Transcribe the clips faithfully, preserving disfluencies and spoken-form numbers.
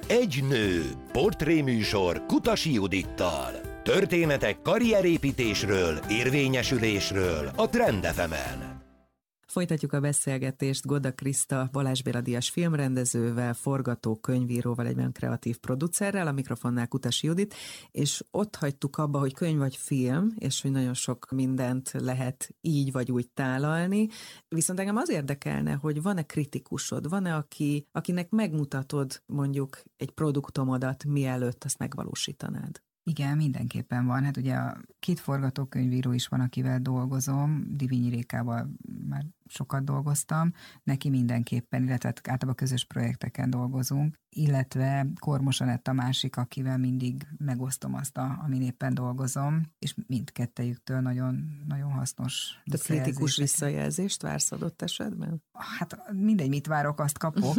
Egy nő, portréműsor Kutasi Judittal. Történetek karrierépítésről, érvényesülésről a Trend ef emen. Folytatjuk a beszélgetést Goda Kriszta Balázs Béla díjas filmrendezővel, forgatókönyvíróval, egyben kreatív producerrel, a mikrofonnál Kutasi Judit, és ott hagytuk abba, hogy könyv vagy film, és hogy nagyon sok mindent lehet így vagy úgy tálalni, viszont engem az érdekelne, hogy van-e kritikusod, van-e, aki, akinek megmutatod mondjuk egy produktomodat, mielőtt azt megvalósítanád? Igen, mindenképpen van. Hát ugye a két forgatókönyvíró is van, akivel dolgozom, Divinyi Rékával már sokat dolgoztam, neki mindenképpen, illetve általában közös projekteken dolgozunk, illetve Kormos Anett a másik, akivel mindig megosztom azt, a, amin éppen dolgozom, és mindkettejüktől nagyon, nagyon hasznos. De kritikus visszajelzést vársz adott esetben? Hát mindegy, mit várok, azt kapok.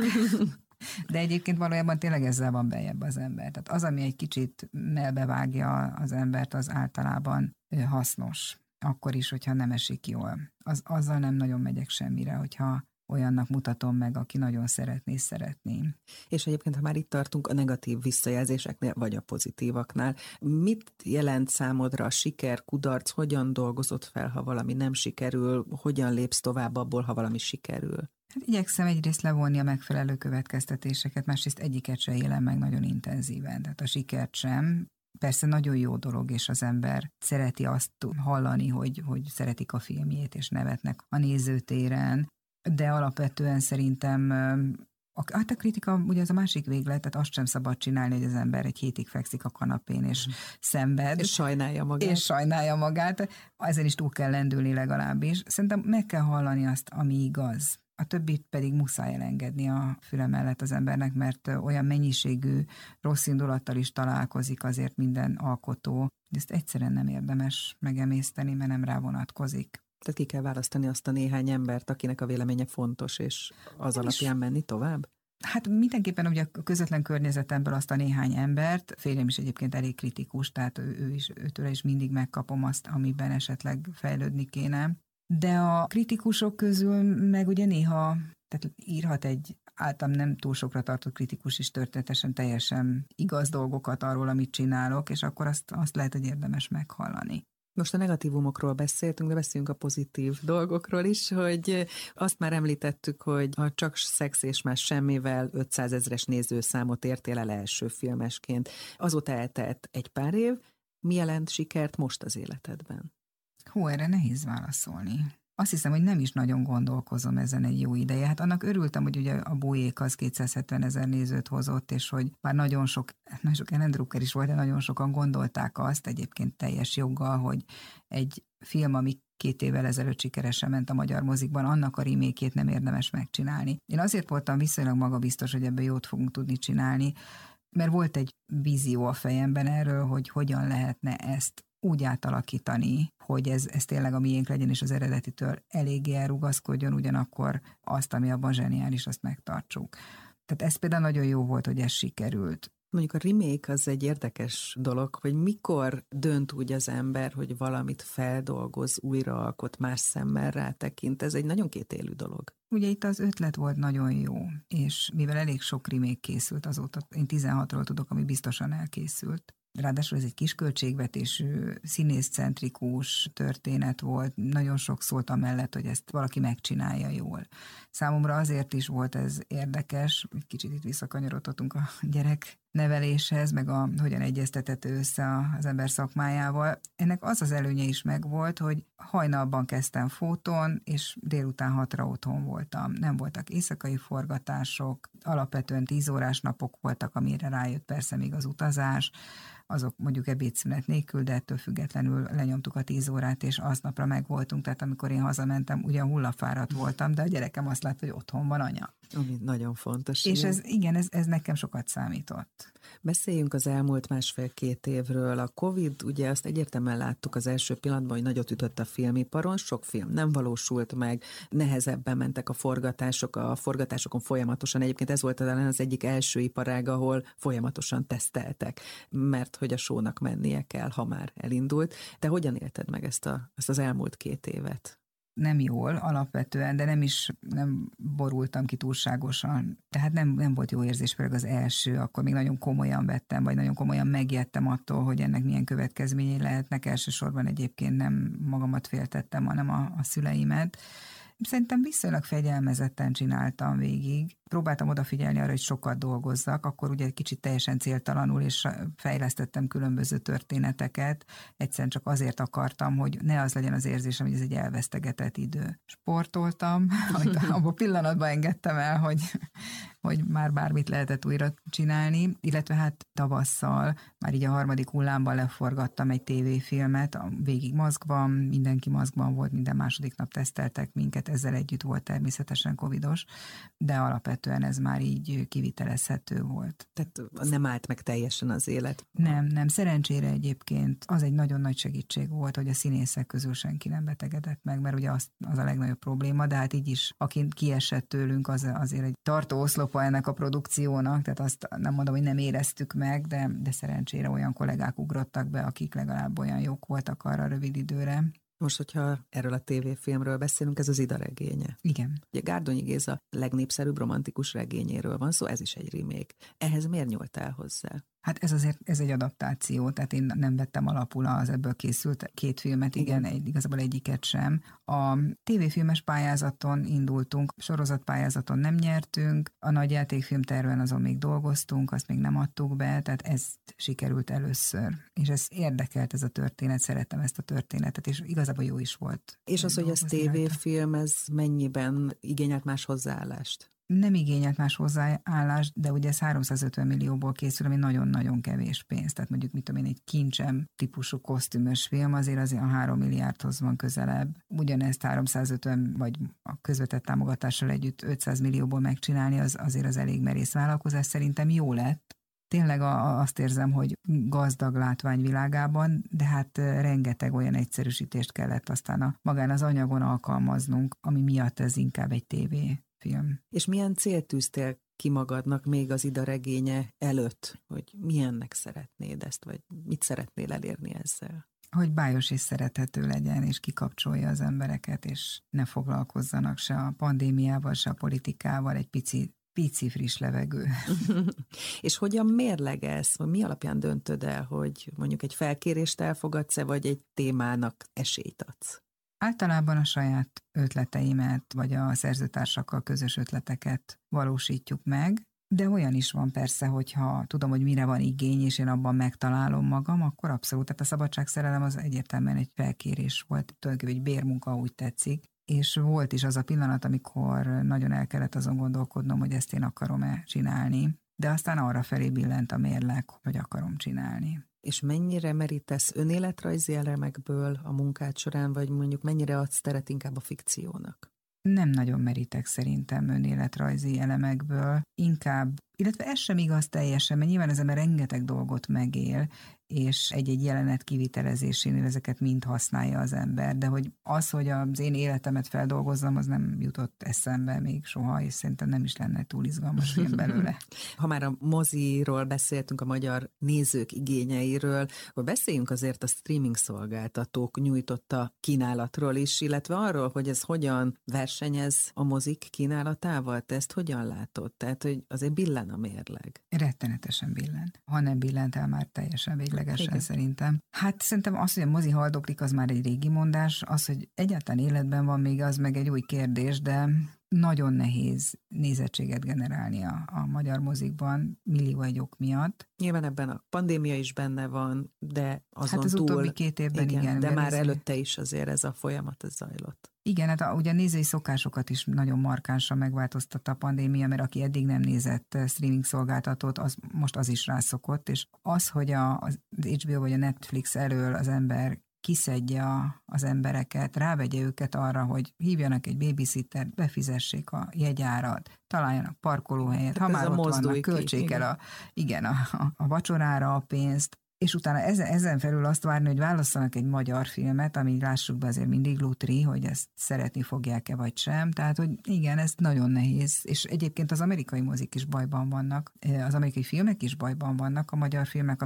De egyébként valójában tényleg ezzel van bejebb az ember. Tehát az, ami egy kicsit melbevágja az embert, az általában hasznos. Akkor is, hogyha nem esik jól. Az, azzal nem nagyon megyek semmire, hogyha olyannak mutatom meg, aki nagyon szeretné, szeretné. És egyébként, ha már itt tartunk a negatív visszajelzéseknél, vagy a pozitívaknál, mit jelent számodra a siker, kudarc, hogyan dolgozod fel, ha valami nem sikerül, hogyan lépsz tovább abból, ha valami sikerül? Hát igyekszem egyrészt levonni a megfelelő következtetéseket, másrészt egyiket se élem meg nagyon intenzíven, tehát a sikert sem. Persze nagyon jó dolog, és az ember szereti azt hallani, hogy, hogy szeretik a filmjét, és nevetnek a nézőtéren, de alapvetően szerintem a, hát a kritika ugye az a másik véglet, tehát azt sem szabad csinálni, hogy az ember egy hétig fekszik a kanapén, és mm. szenved. És sajnálja magát. És sajnálja magát. Ezen is túl kell lendülni legalábbis. Szerintem meg kell hallani azt, ami igaz. A többit pedig muszáj elengedni a füle mellett az embernek, mert olyan mennyiségű rossz indulattal is találkozik azért minden alkotó. Ezt egyszerűen nem érdemes megemészteni, mert nem rá vonatkozik. Tehát ki kell választani azt a néhány embert, akinek a véleménye fontos, és az nem alapján is menni tovább? Hát mindenképpen ugye a közvetlen környezetemből azt a néhány embert, férjem is egyébként elég kritikus, tehát ő, ő is, őtől is mindig megkapom azt, amiben esetleg fejlődni kéne. De a kritikusok közül meg ugye néha, tehát írhat egy általam nem túl sokra tartott kritikus is történetesen teljesen igaz dolgokat arról, amit csinálok, és akkor azt, azt lehet, hogy érdemes meghallani. Most a negatívumokról beszéltünk, de beszéljünk a pozitív dolgokról is, hogy azt már említettük, hogy ha Csak szex és más semmivel ötszázezres nézőszámot értél el első filmesként. Azóta eltelt egy pár év. Mi jelent sikert most az életedben? Hú, erre nehéz válaszolni. Azt hiszem, hogy nem is nagyon gondolkozom ezen egy jó ideje. Hát annak örültem, hogy ugye a Bújék az kétszázhetven ezer nézőt hozott, és hogy már nagyon sok, nagyon sok Ellen Drucker is volt, de nagyon sokan gondolták azt egyébként teljes joggal, hogy egy film, ami két évvel ezelőtt sikeresen ment a magyar mozikban, annak a remake-ét nem érdemes megcsinálni. Én azért voltam viszonylag magabiztos, hogy ebből jót fogunk tudni csinálni, mert volt egy vízió a fejemben erről, hogy hogyan lehetne ezt úgy átalakítani, hogy ez, ez tényleg a miénk legyen, és az eredetitől eléggé elrugaszkodjon, ugyanakkor azt, ami abban zseniális, azt megtartsuk. Tehát ez például nagyon jó volt, hogy ez sikerült. Mondjuk a remake az egy érdekes dolog, hogy mikor dönt úgy az ember, hogy valamit feldolgoz, újraalkot, más szemmel rátekint. Ez egy nagyon kétélű dolog. Ugye itt az ötlet volt nagyon jó, és mivel elég sok remake készült azóta, én tizenhatról tudok, ami biztosan elkészült. Ráadásul ez egy kis költségvetésű, színészcentrikus történet volt, nagyon sok szólt amellett, hogy ezt valaki megcsinálja jól. Számomra azért is volt ez érdekes, egy kicsit itt visszakanyarodhatunk a gyerek neveléshez, meg a hogyan egyeztethető össze az ember szakmájával. Ennek az az előnye is megvolt, hogy hajnalban kezdtem fotón, és délután hatra otthon voltam. Nem voltak éjszakai forgatások, alapvetően tíz órás napok voltak, amire rájött persze még az utazás, azok mondjuk ebédszünet nélkül, de ettől függetlenül lenyomtuk a tíz órát, és aznapra megvoltunk, tehát amikor én hazamentem, ugyan hullafáradt voltam, de a gyerekem azt látta, hogy otthon van anya. Ami nagyon fontos. És ez, igen, ez, ez nekem sokat számított. Beszéljünk az elmúlt másfél-két évről. A Covid, ugye azt egyértelműen láttuk az első pillanatban, hogy nagyot ütött a filmiparon, sok film nem valósult meg, nehezebben mentek a forgatások, a forgatásokon folyamatosan. Egyébként ez volt talán az egyik első iparág, ahol folyamatosan teszteltek, mert hogy a show-nak mennie kell, ha már elindult. Te hogyan élted meg ezt, a, ezt az elmúlt két évet? nem jól alapvetően, de nem is nem borultam ki túlságosan. Tehát nem, nem volt jó érzés, például az első, akkor még nagyon komolyan vettem, vagy nagyon komolyan megijedtem attól, hogy ennek milyen következményei lehetnek. Elsősorban egyébként nem magamat féltettem, hanem a, a szüleimet. Szerintem viszonylag fegyelmezetten csináltam végig. Próbáltam odafigyelni arra, hogy sokat dolgozzak, akkor ugye egy kicsit teljesen céltalanul, és fejlesztettem különböző történeteket. Egyszerűen csak azért akartam, hogy ne az legyen az érzésem, hogy ez egy elvesztegetett idő. Sportoltam, hogy abban a pillanatban engedtem el, hogy, hogy már bármit lehetett újra csinálni, illetve hát tavasszal, már így a harmadik hullámban leforgattam egy tévéfilmet, végig maszkban, mindenki maszkban volt, minden második nap teszteltek minket, ezzel együtt volt természetesen covidos, de alapvetően ez már így kivitelezhető volt. Tehát nem állt meg teljesen az élet? Nem, nem. Szerencsére egyébként az egy nagyon nagy segítség volt, hogy a színészek közül senki nem betegedett meg, mert ugye az, az a legnagyobb probléma, de hát így is, aki kiesett tőlünk, az azért egy tartó oszlopa ennek a produkciónak, tehát azt nem mondom, hogy nem éreztük meg, de, de szerencsére olyan kollégák ugrottak be, akik legalább olyan jók voltak arra rövid időre. Most, hogyha erről a tévéfilmről beszélünk, ez az Ida regénye. Igen. Ugye Gárdonyi Géza legnépszerűbb romantikus regényéről van szó, ez is egy remake. Ehhez miért nyúltál hozzá? Hát ez azért, ez egy adaptáció, tehát én nem vettem alapul az ebből készült két filmet, igen, igen egy, igazából egyiket sem. A tévéfilmes pályázaton indultunk, sorozatpályázaton nem nyertünk, a nagy játékfilmterven azon még dolgoztunk, azt még nem adtuk be, tehát ezt sikerült először. És ez érdekelt ez a történet, szerettem ezt a történetet, és igazából jó is volt. És az, hogy ez tévéfilm, ez mennyiben igényelt más hozzáállást? Nem igényelt más hozzáállást, de ugye ez háromszázötven millióból készül, ami nagyon-nagyon kevés pénz. Tehát mondjuk, mit tudom én, egy Kincsem típusú kosztümös film azért azért a három milliárdhoz van közelebb. Ugyanezt háromszázötven vagy a közvetett támogatással együtt ötszáz millióból megcsinálni, az azért az elég merész vállalkozás. Szerintem jó lett. Tényleg a, azt érzem, hogy gazdag látványvilágában, de hát rengeteg olyan egyszerűsítést kellett aztán a, magán az anyagon alkalmaznunk, ami miatt ez inkább egy tévé film. És milyen célt tűztél ki magadnak még az Ida regénye előtt, hogy milyennek szeretnéd ezt, vagy mit szeretnél elérni ezzel? Hogy bájos és szerethető legyen, és kikapcsolja az embereket, és ne foglalkozzanak se a pandémiával, se a politikával, egy pici Pici friss levegő. És hogyan mérlegelsz, vagy mi alapján döntöd el, hogy mondjuk egy felkérést elfogadsz-e, vagy egy témának esélyt adsz? Általában a saját ötleteimet, vagy a szerzőtársakkal közös ötleteket valósítjuk meg, de olyan is van persze, hogyha tudom, hogy mire van igény, és én abban megtalálom magam, akkor abszolút. Tehát a szabadságszerelem az egyértelműen egy felkérés volt, tulajdonképpen egy bérmunka, úgy tetszik. És volt is az a pillanat, amikor nagyon el kellett azon gondolkodnom, hogy ezt én akarom-e csinálni, de aztán arra felé billent a mérleg, hogy akarom csinálni. És mennyire merítesz önéletrajzi elemekből a munkád során, vagy mondjuk mennyire adsz teret inkább a fikciónak? Nem nagyon merítek szerintem önéletrajzi elemekből, inkább, illetve ez sem igaz teljesen, mert nyilván az ember rengeteg dolgot megél, és egy-egy jelenet kivitelezésénél ezeket mind használja az ember, de hogy az, hogy az én életemet feldolgozzam, az nem jutott eszembe még soha, és szerintem nem is lenne túl izgalmas film belőle. Ha már a moziról beszéltünk, a magyar nézők igényeiről, akkor beszéljünk azért a streaming szolgáltatók nyújtotta kínálatról is, illetve arról, hogy ez hogyan versenyez a mozik kínálatával. Te ezt hogyan látod? Tehát, hogy azért billen a mérleg. Rettenetesen billen. Ha nem billent el, már teljesen véglegesen szerintem. Hát szerintem az, hogy a mozi haldoklik, az már egy régi mondás, az, hogy egyáltalán életben van még, az meg egy új kérdés, de nagyon nehéz nézettséget generálni a, a magyar mozikban, millió egy ok miatt. Nyilván ebben a pandémia is benne van, de azon hát az túl... utóbbi két évben igen. igen de már előtte is azért ez a folyamat ez zajlott. Igen, hát a, ugye a nézői szokásokat is nagyon markánsan megváltoztatta a pandémia, mert aki eddig nem nézett streaming szolgáltatót, az most az is rászokott, és az, hogy a, az há bé o vagy a Netflix elől az ember kiszedje a, az embereket, rávegye őket arra, hogy hívjanak egy babysittert, befizessék a jegyárat, találjanak parkolóhelyet, ha már ott vannak, költsék el a, igen, a, a, a vacsorára a pénzt, és utána ezen, ezen felül azt várni, hogy válasszanak egy magyar filmet, ami lássuk be azért mindig lutri, hogy ezt szeretni fogják-e vagy sem. Tehát, hogy igen, ez nagyon nehéz. És egyébként az amerikai mozik is bajban vannak, az amerikai filmek is bajban vannak, a magyar filmek, amik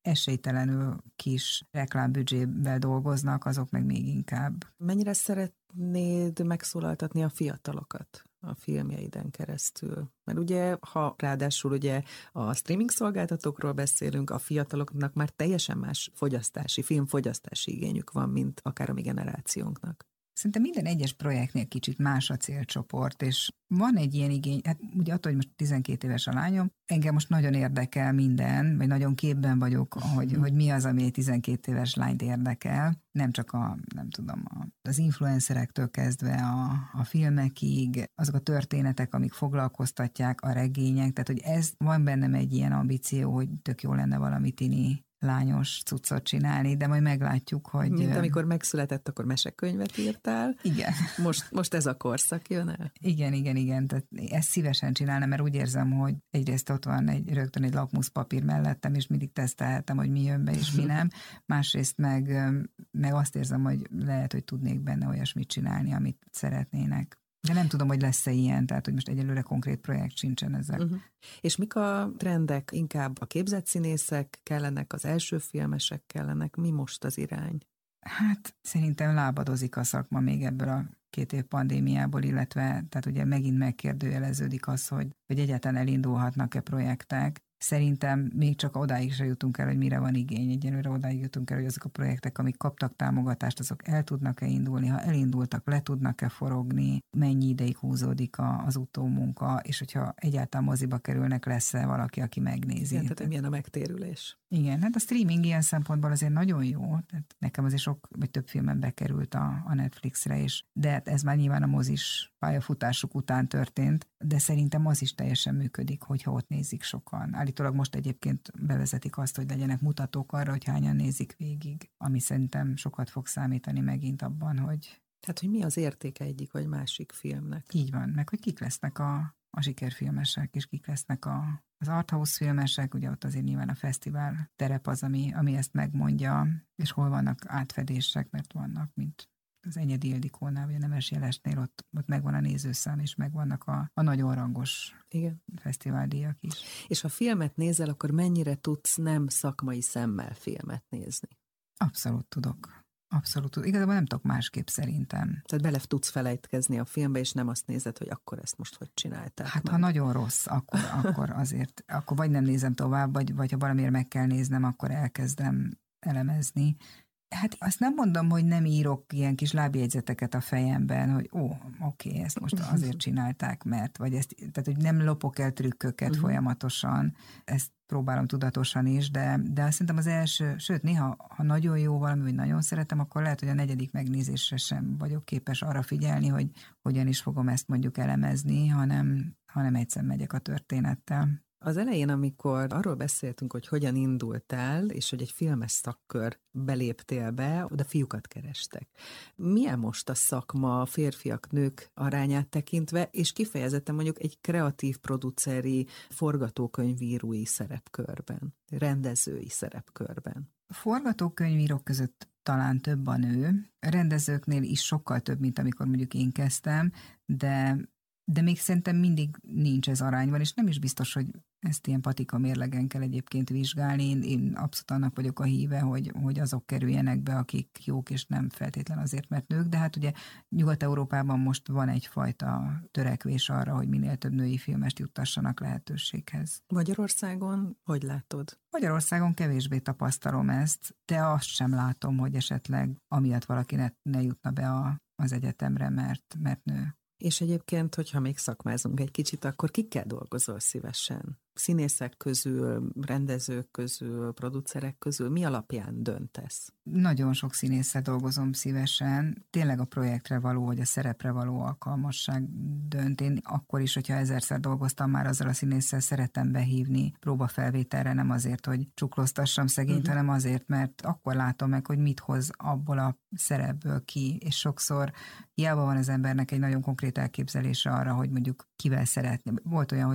esélytelenül kis reklámbüdzsével dolgoznak, azok meg még inkább. Mennyire szeretnéd megszólaltatni a fiatalokat a filmjeiden keresztül? Mert ugye, ha ráadásul ugye a streaming szolgáltatókról beszélünk, a fiataloknak már teljesen más fogyasztási, filmfogyasztási igényük van, mint akár a mi generációnknak. Szerintem minden egyes projektnél kicsit más a célcsoport, és van egy ilyen igény, hát ugye attól, hogy most tizenkét éves a lányom, engem most nagyon érdekel minden, vagy nagyon képben vagyok, hogy, hogy mi az, ami egy tizenkét éves lányt érdekel, nem csak a, nem tudom, a, az influencerektől kezdve a, a filmekig, azok a történetek, amik foglalkoztatják, a regények, tehát hogy ez, van bennem egy ilyen ambíció, hogy tök jó lenne valami tini lányos cuccot csinálni, de majd meglátjuk, hogy... Mint amikor megszületett, akkor mesekönyvet írtál. Igen. Most, most ez a korszak jön el? Igen, igen, igen. Tehát ezt szívesen csinálnám, mert úgy érzem, hogy egyrészt ott van egy, rögtön egy lakmuszpapír mellettem, és mindig tesztelhetem, hogy mi jön be, és mi nem. Másrészt meg, meg azt érzem, hogy lehet, hogy tudnék benne olyasmit csinálni, amit szeretnének. De nem tudom, hogy lesz-e ilyen, tehát hogy most egyelőre konkrét projekt sincsen ezek. Uh-huh. És mik a trendek? Inkább a képzett színészek kellenek, az első filmesek kellenek? Mi most az irány? Hát szerintem lábadozik a szakma még ebből a két év pandémiából, illetve tehát ugye megint megkérdőjeleződik az, hogy, hogy egyáltalán elindulhatnak-e projektek. Szerintem még csak odáig se jutunk el, hogy mire van igény. Egyelőre odáig jutunk el, hogy azok a projektek, amik kaptak támogatást, azok el tudnak-e indulni, ha elindultak, le tudnak-e forogni, mennyi ideig húzódik a, az utómunka, és hogyha egyáltalán moziba kerülnek, lesz-e valaki, aki megnézi. Igen, tehát milyen a megtérülés. Igen, hát a streaming ilyen szempontból azért nagyon jó. Tehát nekem azért sok, vagy több filmen bekerült a, a Netflixre is, de hát ez már nyilván a mozis pályafutásuk után történt, de szerintem az is teljesen működik, hogyha ott nézik sokan. Állítólag most egyébként bevezetik azt, hogy legyenek mutatók arra, hogy hányan nézik végig, ami szerintem sokat fog számítani megint abban, hogy... Tehát, hogy mi az értéke egyik vagy másik filmnek. Így van, meg hogy kik lesznek a, a sikerfilmesek, és kik lesznek a, az arthouse filmesek, ugye ott azért nyilván a fesztivál terep az, ami, ami ezt megmondja, és hol vannak átfedések, mert vannak, mint az Enyedi Ildikónál, vagy a Nemes Jelesnél, ott, ott megvan a nézőszám, és megvannak a, a nagyon rangos Igen. fesztiváldíjak is. És ha filmet nézel, akkor mennyire tudsz nem szakmai szemmel filmet nézni? Abszolút tudok. Abszolút tudok. Igazából nem tudok másképp szerintem. Tehát bele tudsz felejtkezni a filmbe, és nem azt nézed, hogy akkor ezt most hogy csinálták. Hát meg. ha nagyon rossz, akkor, akkor azért, akkor vagy nem nézem tovább, vagy, vagy ha valamiért meg kell néznem, akkor elkezdem elemezni. Hát azt nem mondom, hogy nem írok ilyen kis lábjegyzeteket a fejemben, hogy ó, oké, ezt most azért csinálták, mert, vagy ezt, tehát hogy nem lopok el trükköket uh-huh. folyamatosan, ezt próbálom tudatosan is, de, de azt szerintem az első, sőt, néha, ha nagyon jó valami, vagy nagyon szeretem, akkor lehet, hogy a negyedik megnézésre sem vagyok képes arra figyelni, hogy hogyan is fogom ezt mondjuk elemezni, hanem, hanem egyszer megyek a történettel. Az elején, amikor arról beszéltünk, hogy hogyan indultál, és hogy egy filmes szakkör beléptél be, oda fiúkat kerestek. Milyen most a szakma a férfiak, nők arányát tekintve, és kifejezetten mondjuk egy kreatív produceri, forgatókönyvírói szerepkörben, rendezői szerepkörben? A forgatókönyvírók között talán több a nő, a rendezőknél is sokkal több, mint amikor mondjuk én kezdtem, de De még szerintem mindig nincs ez arányban, és nem is biztos, hogy ezt ilyen patika mérlegen kell egyébként vizsgálni. Én, én abszolút annak vagyok a híve, hogy, hogy azok kerüljenek be, akik jók, és nem feltétlen azért, mert nők. De hát ugye Nyugat-Európában most van egyfajta törekvés arra, hogy minél több női filmest juttassanak lehetőséghez. Magyarországon hogy látod? Magyarországon kevésbé tapasztalom ezt, de azt sem látom, hogy esetleg amiatt valaki ne, ne jutna be a, az egyetemre, mert, mert nő. És egyébként, hogyha még szakmázunk egy kicsit, akkor kikkel dolgozol szívesen? Színészek közül, rendezők közül, producerek közül, mi alapján döntesz? Nagyon sok színésszel dolgozom szívesen. Tényleg a projektre való, vagy a szerepre való alkalmasság dönt. Én akkor is, hogyha ezerszer dolgoztam már azzal a színésszel, szeretem behívni próbafelvételre, nem azért, hogy csuklóztassam szegényt, uh-huh. hanem azért, mert akkor látom meg, hogy mit hoz abból a szerepből ki, és sokszor hiába van az embernek egy nagyon konkrét elképzelése arra, hogy mondjuk kivel szeretni. Volt olyan, hogy a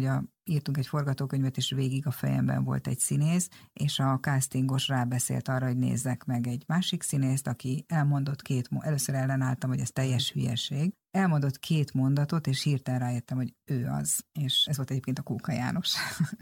írtunk egy forgatókönyvet, és végig a fejemben volt egy színész, és a castingos rábeszélt arra, hogy nézzek meg egy másik színészt, aki elmondott két, először ellenálltam, hogy ez teljes hülyeség, elmondott két mondatot, és hirtelen rájöttem, hogy ő az. És ez volt egyébként a Kóka János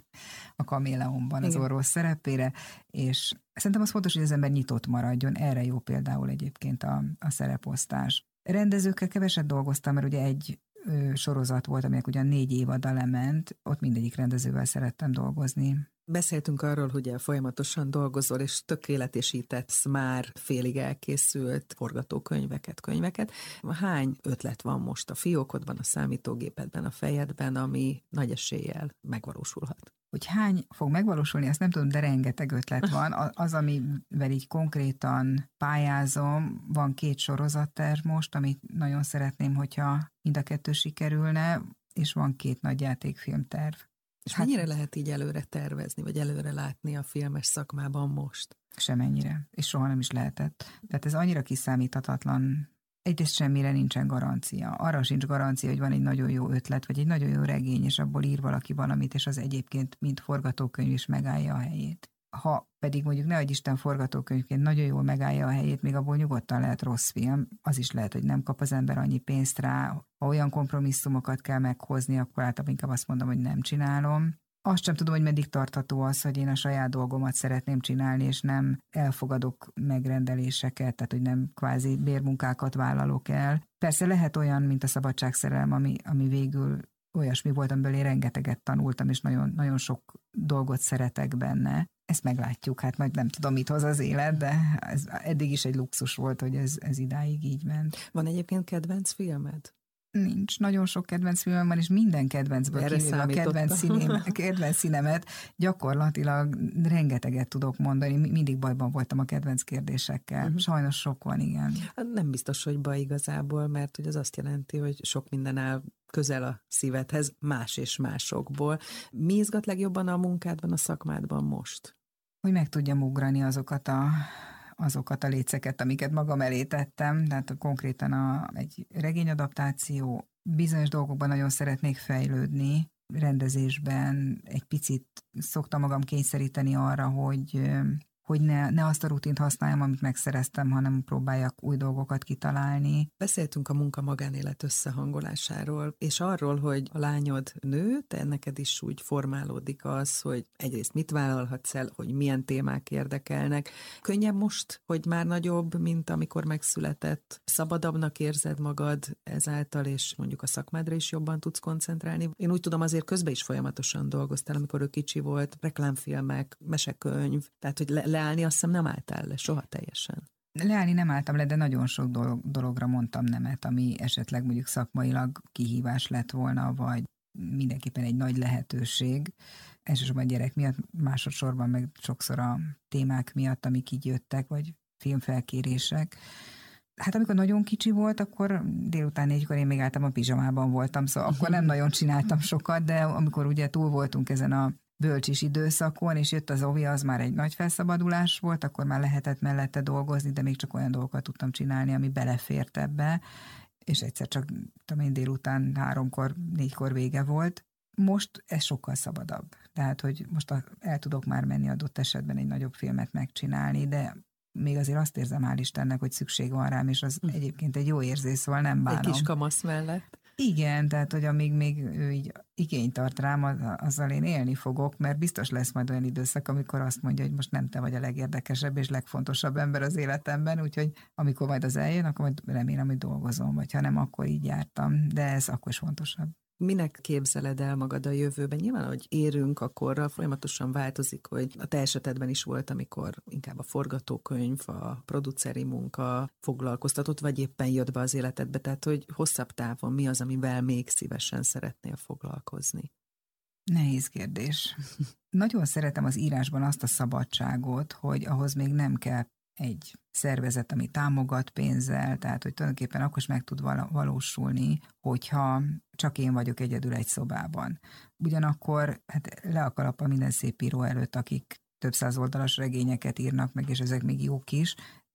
a Kaméleonban az orvos szerepére, és szerintem az fontos, hogy az ember nyitott maradjon, erre jó például egyébként a, a szereposztás. Rendezőkkel keveset dolgoztam, mert ugye egy ö, sorozat volt, aminek ugyan négy évaddal lement, ott mindegyik rendezővel szerettem dolgozni. Beszéltünk arról, hogy folyamatosan dolgozol, és tökéletesítetsz már félig elkészült forgatókönyveket, könyveket. Hány ötlet van most a fiókodban, a számítógépedben, a fejedben, ami nagy eséllyel megvalósulhat? Hogy hány fog megvalósulni, azt nem tudom, de rengeteg ötlet van. Az, amivel így konkrétan pályázom, van két sorozatterv most, amit nagyon szeretném, hogyha mind a kettő sikerülne, és van két nagy játékfilmterv. És hát, mennyire lehet így előre tervezni, vagy előre látni a filmes szakmában most? Semennyire, és soha nem is lehetett. Tehát ez annyira kiszámíthatatlan. Egyrészt semmire nincsen garancia. Arra sincs garancia, hogy van egy nagyon jó ötlet, vagy egy nagyon jó regény, és abból ír valaki valamit, és az egyébként mint forgatókönyv is megállja a helyét. Ha pedig mondjuk nehogy Isten forgatókönyvként nagyon jól megállja a helyét, még abból nyugodtan lehet rossz film, az is lehet, hogy nem kap az ember annyi pénzt rá. Ha olyan kompromisszumokat kell meghozni, akkor általában inkább azt mondom, hogy nem csinálom. Azt sem tudom, hogy meddig tartható az, hogy én a saját dolgomat szeretném csinálni, és nem elfogadok megrendeléseket, tehát hogy nem kvázi bérmunkákat vállalok el. Persze lehet olyan, mint a szabadságszerelem, ami, ami végül olyasmi volt, amiből én rengeteget tanultam, és nagyon, nagyon sok dolgot szeretek benne. Ezt meglátjuk, hát majd nem tudom, mit hoz az élet, de ez eddig is egy luxus volt, hogy ez, ez idáig így ment. Van egyébként kedvenc filmed? Nincs. Nagyon sok kedvenc filmem van, és minden kedvencből kivéve a kedvenc, színém, kedvenc színemet gyakorlatilag rengeteget tudok mondani. Mindig bajban voltam a kedvenc kérdésekkel. Uh-huh. Sajnos sok van, igen. Nem biztos, hogy baj igazából, mert hogy az azt jelenti, hogy sok minden áll közel a szívedhez, más és másokból. Mi izgat legjobban a munkádban, a szakmádban most? Hogy meg tudjam ugrani azokat a azokat a léceket, amiket magam elé tettem, tehát konkrétan a, egy regényadaptáció, bizonyos dolgokban nagyon szeretnék fejlődni, rendezésben egy picit szoktam magam kényszeríteni arra, hogy, hogy ne, ne azt a rutint használjam, amit megszereztem, hanem próbáljak új dolgokat kitalálni. Beszéltünk a munka-magánélet összehangolásáról, és arról, hogy a lányod nő, te neked is úgy formálódik az, hogy egyrészt mit vállalhatsz el, hogy milyen témák érdekelnek. Könnyebb most, hogy már nagyobb, mint amikor megszületett? Szabadabbnak érzed magad ezáltal, és mondjuk a szakmádra is jobban tudsz koncentrálni? Én úgy tudom, azért közben is folyamatosan dolgoztál, amikor ő kicsi volt, reklámfilmek, mesekönyv, tehát hogy le leállni azt hiszem nem álltál le soha teljesen. Leállni nem álltam le, de nagyon sok dolog, dologra mondtam nemet, ami esetleg mondjuk szakmailag kihívás lett volna, vagy mindenképpen egy nagy lehetőség. Elsősorban a gyerek miatt, másodszorban meg sokszor a témák miatt, amik így jöttek, vagy filmfelkérések. Hát amikor nagyon kicsi volt, akkor délután négykor én még általában pizsamában voltam, szóval akkor nem nagyon csináltam sokat, de amikor ugye túl voltunk ezen a bölcsis időszakon, és jött az ovi, az már egy nagy felszabadulás volt, akkor már lehetett mellette dolgozni, de még csak olyan dolgokat tudtam csinálni, ami belefért ebbe, és egyszer csak tudom én, délután háromkor, négykor vége volt. Most ez sokkal szabadabb. Tehát, hogy most el tudok már menni adott esetben egy nagyobb filmet megcsinálni, de még azért azt érzem, hál' Istennek, hogy szükség van rám, és az egyébként egy jó érzés, szóval nem bánom. Egy kis kamasz mellett. Igen, tehát, hogy amíg még ő így igényt tart rám, azzal én élni fogok, mert biztos lesz majd olyan időszak, amikor azt mondja, hogy most nem te vagy a legérdekesebb és legfontosabb ember az életemben, úgyhogy amikor majd az eljön, akkor majd remélem, hogy dolgozom, vagy ha nem, akkor így jártam, de ez akkor is fontosabb. Minek képzeled el magad a jövőben? Nyilván, hogy érünk, akkor folyamatosan változik, hogy a te esetedben is volt, amikor inkább a forgatókönyv, a produceri munka foglalkoztatott, vagy éppen jött be az életedbe, tehát hogy hosszabb távon mi az, amivel még szívesen szeretnél foglalkozni? Nehéz kérdés. Nagyon szeretem az írásban azt a szabadságot, hogy ahhoz még nem kell egy szervezet, ami támogat pénzzel, tehát hogy tulajdonképpen akkor is meg tud valósulni, hogyha csak én vagyok egyedül egy szobában. Ugyanakkor hát le a kalappa minden szép író előtt, akik több száz oldalas regényeket írnak meg, és ezek még jók is,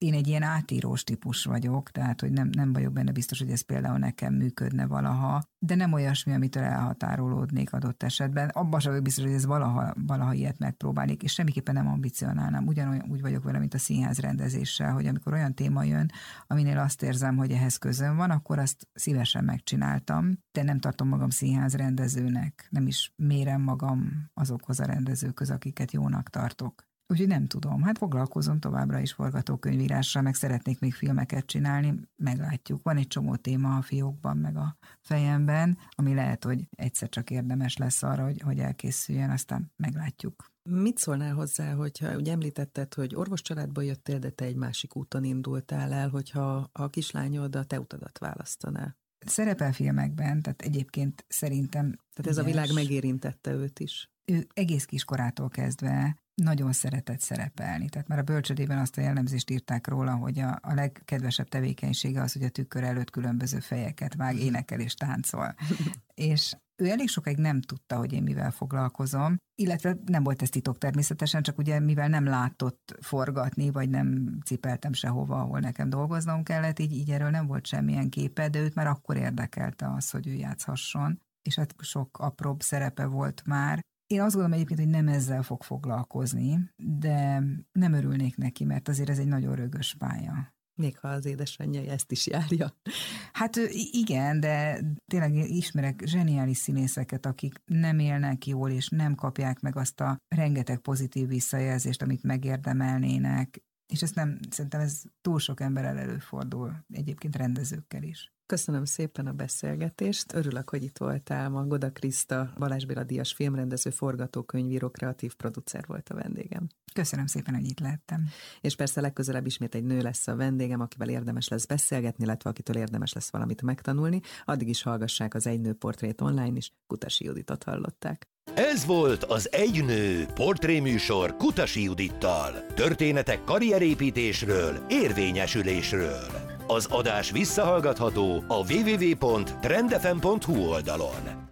én egy ilyen átírós típus vagyok, tehát hogy nem, nem vagyok benne biztos, hogy ez például nekem működne valaha, de nem olyasmi, amitől elhatárolódnék adott esetben. Abban sem vagyok biztos, hogy ez valaha, valaha ilyet megpróbálnék, és semmiképpen nem ambicionálnám. Ugyanolyan úgy vagyok vele, mint a színház rendezéssel, hogy amikor olyan téma jön, aminél azt érzem, hogy ehhez közön van, akkor azt szívesen megcsináltam, de nem tartom magam színház rendezőnek, nem is mérem magam azokhoz a rendezőkhöz, akiket jónak tartok. Úgyhogy nem tudom, hát foglalkozom továbbra is forgatókönyvírással, meg szeretnék még filmeket csinálni, meglátjuk. Van egy csomó téma a fiókban, meg a fejemben, ami lehet, hogy egyszer csak érdemes lesz arra, hogy, hogy elkészüljön, aztán meglátjuk. Mit szólnál hozzá, hogyha ugye említetted, hogy orvoscsaládból jöttél, de te egy másik úton indultál el, hogyha a kislányod a te utadat választaná? Szerepel filmekben, tehát egyébként szerintem... Tehát ez ilyes. A világ megérintette őt is. Ő egész kiskorától kezdve nagyon szeretett szerepelni. Tehát már a bölcsödében azt a jellemzést írták róla, hogy a, a legkedvesebb tevékenysége az, hogy a tükör előtt különböző fejeket vág, énekel és táncol. És ő elég sokáig nem tudta, hogy én mivel foglalkozom, illetve nem volt ez titok természetesen, csak ugye mivel nem látott forgatni, vagy nem cipeltem sehova, ahol nekem dolgoznom kellett, így, így erről nem volt semmilyen képe, de őt már akkor érdekelte az, hogy ő játszhasson, és hát sok apróbb szerepe volt már. Én azt gondolom egyébként, hogy nem ezzel fog foglalkozni, de nem örülnék neki, mert azért ez egy nagyon rögös pálya. Még ha az édesanyja ezt is járja. Hát igen, de tényleg ismerek zseniális színészeket, akik nem élnek jól, és nem kapják meg azt a rengeteg pozitív visszajelzést, amit megérdemelnének, és ezt nem, szerintem ez túl sok emberrel előfordul, egyébként rendezőkkel is. Köszönöm szépen a beszélgetést. Örülök, hogy itt voltál ma. Goda Kriszta, Balázs Béla díjas filmrendező, forgatókönyvíró, kreatív producer volt a vendégem. Köszönöm szépen, hogy itt lehettem. És persze legközelebb ismét egy nő lesz a vendégem, akivel érdemes lesz beszélgetni, illetve akitől érdemes lesz valamit megtanulni. Addig is hallgassák az Egy nő portrét online is. Kutasi Juditot hallották. Ez volt az Egy nő portréműsor Kutasi Judittal. Történetek karrierépítésről, érvényesülésről. Az adás visszahallgatható a double-u double-u double-u pont trend f m pont h u oldalon.